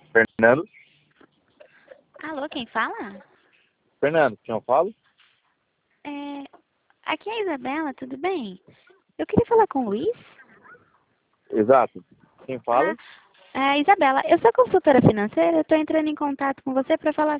Fernando? Alô, quem fala? Fernando, quem eu falo? É, aqui é a Isabela, tudo bem? Eu queria falar com o Luiz. Exato. Quem fala? Isabela, eu sou consultora financeira, eu estou entrando em contato com você para falar